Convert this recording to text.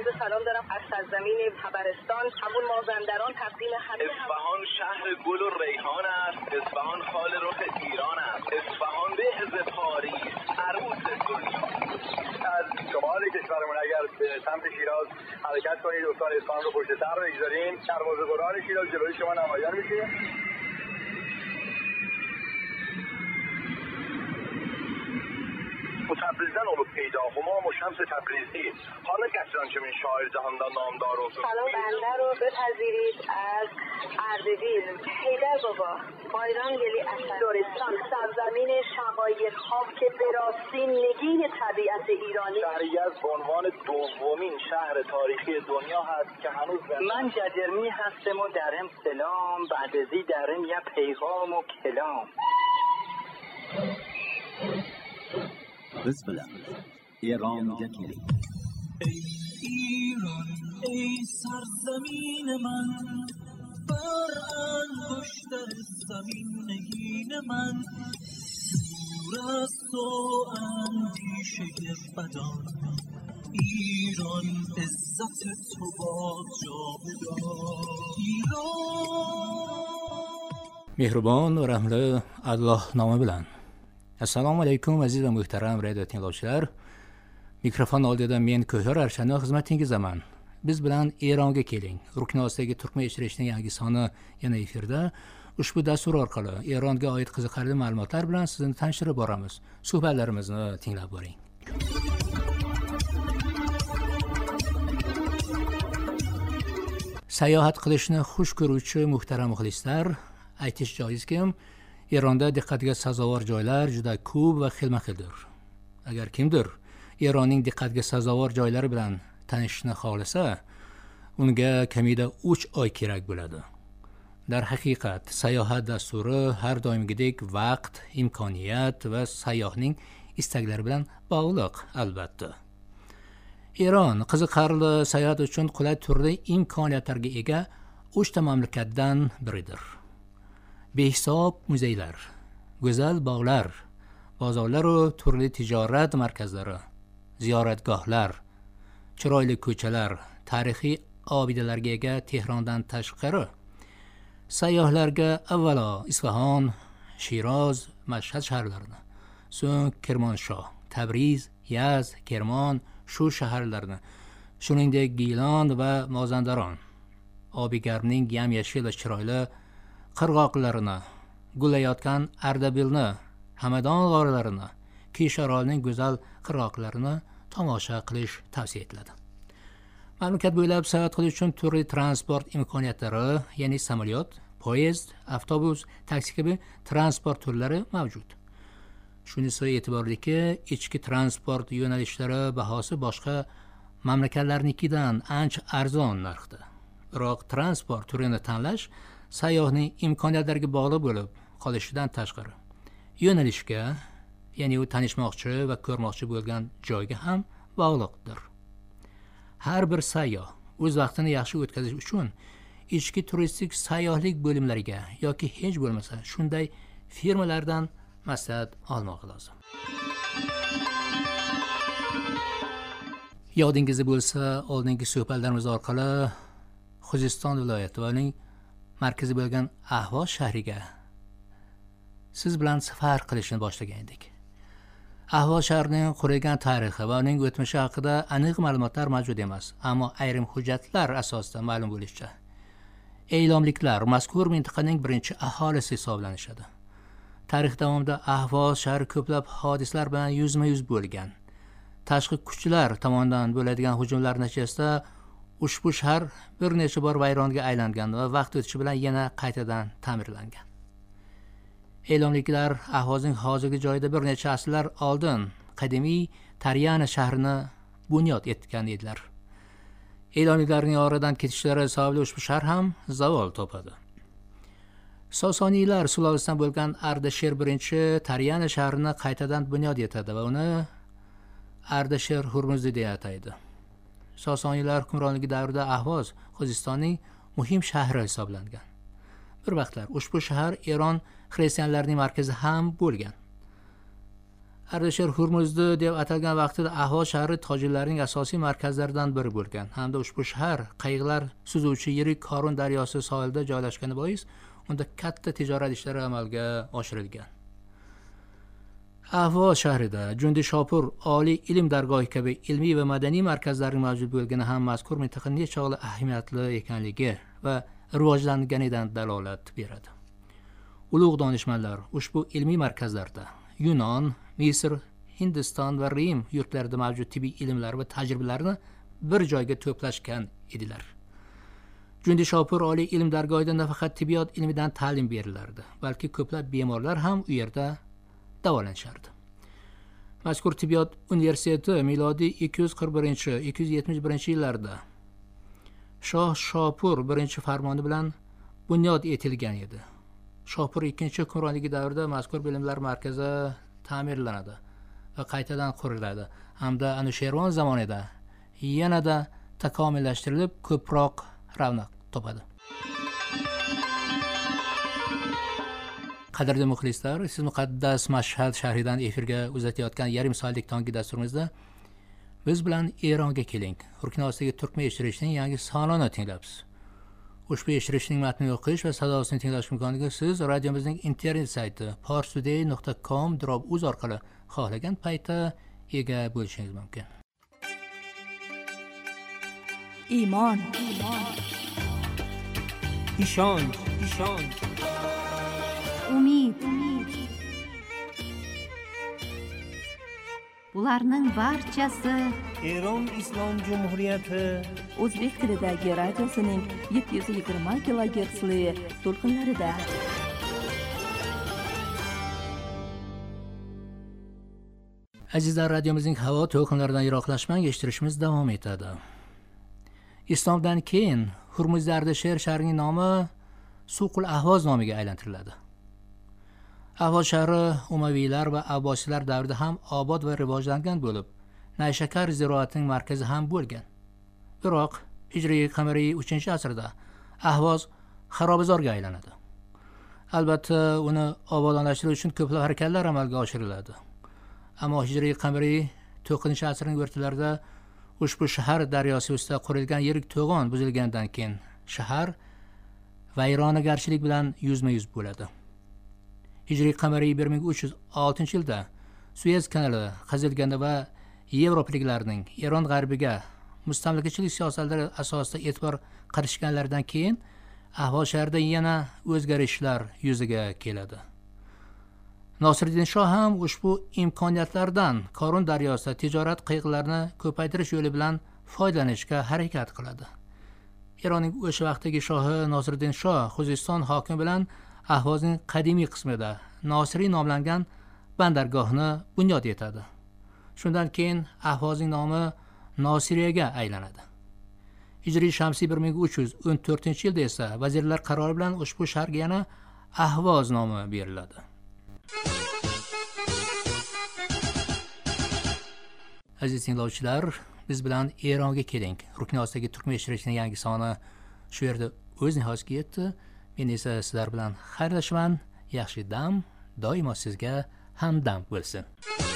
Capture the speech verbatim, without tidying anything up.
عرض سلام دارم از سرزمین خبرستان. همون مازندران تقدیم همه. اصفهان شهر گل و ریحان است. اصفهان خال رخ ایران است. اصفهان بهز پاریس، عروس دنیا. از شمال کشورمون اگر به سمت شیراز حرکت کنید، استان اصفهان رو پشت سر بگذارین، دروازه قرآن شیراز جلوی شما نمایان میشه. تبریزن اولو پیدا همام و شمس تبریزی. حالا کسان چه من شاعر جهاندان نامدار و سلام بنده رو بپذیرید از اردبیل. حیدر بابا بایران یلی اصل لرستان، سرزمین شقایق ها که به راستی نگین طبیعت ایرانی. شهری از به عنوان دومین شهر تاریخی دنیا هست که هنوز من جدرمی هستم و درم سلام، بعد ازی درم یه پیغام و کلام. بسم الله. ایران یکی. ای ایران ای سرزمین من، بر انگشتر زمین نگین من، دور از تو اندیشه بدان، ایران عزت تو با جاودان. ایران مهربان و رحمت الله نامه bilan. Assalomu alaykum aziz va muhtaram radio tinglovchilar. Mikrofon oldida men Ko'har Arshanov xizmatingizaman. Biz bilan Eronga keling. Ruknosidagi turkman eshitishning yangi soni yana efirda. Ushbu dastur orqali Eronga oid qiziqarli ma'lumotlar bilan sizni tanishtirib boramiz. Suhbatlarimizni tinglab boring. Sayohat qilishni xush ko'ruvchi muhtaram muxlislar, aytish joizki, Eronda diqqatga sazovor joylar juda ko'p va xilma-xildir. Agar kimdir Eronning diqqatga sazovor joylari bilan tanishishni xohlasa, unga kamida uch oy kerak bo'ladi. Dar haqiqat, sayohat dasturi har doimgidek vaqt, imkoniyat va sayyohning istaklari bilan bog'liq albatta. Eron qiziqarli sayohat uchun qulay turli imkoniyatlarga ega uchta mamlakatdan biridir. Behisob muzeylar, go'zal bog'lar, bozorlar va turli tijorat markazlari, ziyoratgohlar, chiroyli ko'chalar, tarixiy obidalarga ega Tehrondan tashqari sayyohlarga avvalo Isfahon, Shiroz, Mashhad shaharlarini, so'ng Kermonshoh, Tabriz, Yazd, Kermon shu shaharlarni, shuningdek Gilon va Mozandaron, Obigarmning yam-yashil va chiroyli qirg'oqlarini, gullayotgan Ardabilni, Hamadon g'orlarini, Kisharolning go'zal qirg'oqlarini tomosha qilish tavsiya etiladi. Mamlakat bo'ylab sayohat qilish uchun turli transport imkoniyatlari, ya'ni samolyot, poyezd, avtobus, taksi kabi transport turlari mavjud. Shunisi e'tiborliki, ichki transport yo'nalishlari bahosi boshqa mamlakatlarnikidan ancha arzon narxda. Biroq transport turini tanlash sayyohning imkoniyatlariga bog'liq bo'lib qolishidan tashqari yo'nalishga, ya'ni u tanishmoqchi va ko'rmoqchi bo'lgan joyga ham bog'liqdir. Har bir sayyoh o'z vaqtini yaxshi o'tkazish uchun ichki turistik sayyohlik bo'limlariga yoki hech bo'lmasa shunday firmalardan maslahat olmoq lozim. Yodingizda bo'lsa, oldingi suhbatlarimiz orqali Xuzeston viloyati va uning markazi bo'lgan Ahvos shahriga siz bilan safar qilishni boshlagan edik. Ahvos shahrining qurilgan tarixi va uning o'tmishi haqida aniq ma'lumotlar mavjud emas, ammo ayrim hujjatlar asosida ma'lum bo'lishicha, e'lomliklar mazkur mintaqaning birinchi aholisi hisoblanishadi. Tarix davomida Ahvos shahri ko'plab hodisalar bilan yuzma-yuz bo'lgan. Tashqi kuchlar tomonidan bo'ladigan hujumlar natijasida ushbu shahar bir necha bor vayronga aylangan va vaqt o'tishi bilan yana qaytadan ta'mirlangan. E'lomliklar Ahvozning hozirgi joyida bir necha asrlar oldin qadimiy Taryana shahrini bunyod etgan edilar. E'lomliklarning oradan ketishlari sababli ushbu shahar ham zavol topadi. Sosoniylar sulolasidan bo'lgan Ardashir birinchi Taryana shahrini qaytadan bunyod etadi va uni Ardashir Hurmuzdi deya ataydi. Sosoniylar hukmronligi davrida Ahvoz Xuzestonning muhim shahri hisoblangan. Bir vaqtlar ushbu shahar Eron xristianlarining markazi ham bo'lgan. Ardashir Hurmuzdi deb atalgan vaqtida Ahvol shahri tojiklarning asosiy markazlaridan biri bo'lgan hamda ushbu shahar qayiqlar suzuvchi yirik Korun daryosi sohilida joylashgani bois unda katta tijorat ishlari amalga oshirilgan. Ahvol shahrida Jundi Shopur oliy ilm dargohi kabi ilmiy va madaniy markazlari mavjud bo'lgani ham mazkur mintaqa nechog'li ahamiyatli ekanligi va rivojlanganidan dalolat beradi. Ulug' donishmandlar ushbu ilmiy markazlarda Yunon, Misr, Hindiston va Rim yurtlarida mavjud tibbiy ilmlar va tajribalarni bir joyga to'plashgan edilar. Jundi Shopur oliy ilm dargohida nafaqat tibbiyot ilmidan ta'lim berilardi, balki ko'plab bemorlar ham u yerda davolanishardi. Mazkur tibbiyot universiteti milodiy ikki yuz qirq birinchi - ikki yuz yetmish birinchi yillarda Shoh Shopur birinchi farmoni bilan bunyod etilgan edi. Shopur ikkinchi hukmronligi davrida mazkur bilimlar markazi ta'mirlanadi va qaytadan quriladi hamda Anushirvon zamonida yanada takomillashtirilib ko'proq ravnaq topadi. Qadrli muxlislar, siz muqaddas Mashhad shahridan efirga uzatayotgan yarim soatlik tonggi dasturimizda biz bilan Eronga keling. Hurkinosidagi turkma eshittirishning yangi sonini tinglabsiz. Ushbu eshittirishning matnini o'qish va sadosini tinglash imkoniga siz radiomizning internet sayti parstoday nuqta com uz orqali xohlagan paytda ega bo'lishingiz mumkin. Iymon, iymon. Ishon, ishon. Umid, umid. Bularning barchasi Eron Islom Jumhuriyati o'zbek tilidagi radiosining yetti yuz yigirma kilogertsli to'lqinlarida. Azizlar, radiomizning havo to'lqinlaridan yiroqlashmay eshittirishimiz davom etadi. Islomdan keyin Hurmuzda Ardashir shahrining nomi Suqul Ahvoz nomiga aylantiriladi. Ahvol shahri Umaviylar va Abbosiylar davrida ham obod va rivojlangan bo'lib, Nayshakar ziroatining markazi ham bo'lgan. Biroq Hijriy qamariy uchinchi asrda Ahvoz xarobazorga aylanadi. Albatta, uni obodonlashtirish uchun ko'plab harakatlar amalga oshiriladi. Ammo Hijriy qamariy to'qqizinchi asrning o'rtalarida ushbu shahar daryosi ustida qurilgan yirik to'g'on buzilgandan keyin shahar vayronagarchilik bilan yuzma-yuz bo'ladi. Hijriy qamariy bir ming uch yuz oltinchi yilda Suez kanali qazilganda va Yevropaliklarning Eron g'arbiga mustamlakachilik siyosatlari asosida e'tibor qaratganlaridan keyin Ahvol shahrida yana o'zgarishlar yuzaga keladi. Nosiriddin Shoh ham ushbu imkoniyatlardan Korun daryosida tijorat qayiqlarini ko'paytirish yo'li bilan foydalanishga harakat qiladi. Eronning o'sha vaqtdagi shohi Nosiriddin Shoh Xuziston hokimi bilan Ahvozning qadimiy qismida Nosiriy nomlangan bandargohni bunyod etadi. Shundan keyin Ahvozning nomi Nosiriyaga aylanadi. Hijriy shamsiy bir ming uch yuz o'n to'rtinchi yilda esa vazirlar qarori bilan ushbu shaharga yana Ahvoz nomi beriladi. Aziz tinglovchilar, biz bilan Eronga keling. Ruknosidagi turkma eshittirishning yangi soni shu yerda o'z nihoyasiga yetdi. Men esa sizlar bilan xayrlashaman. Yaxshi dam doimo sizga hamdam bo'lsin.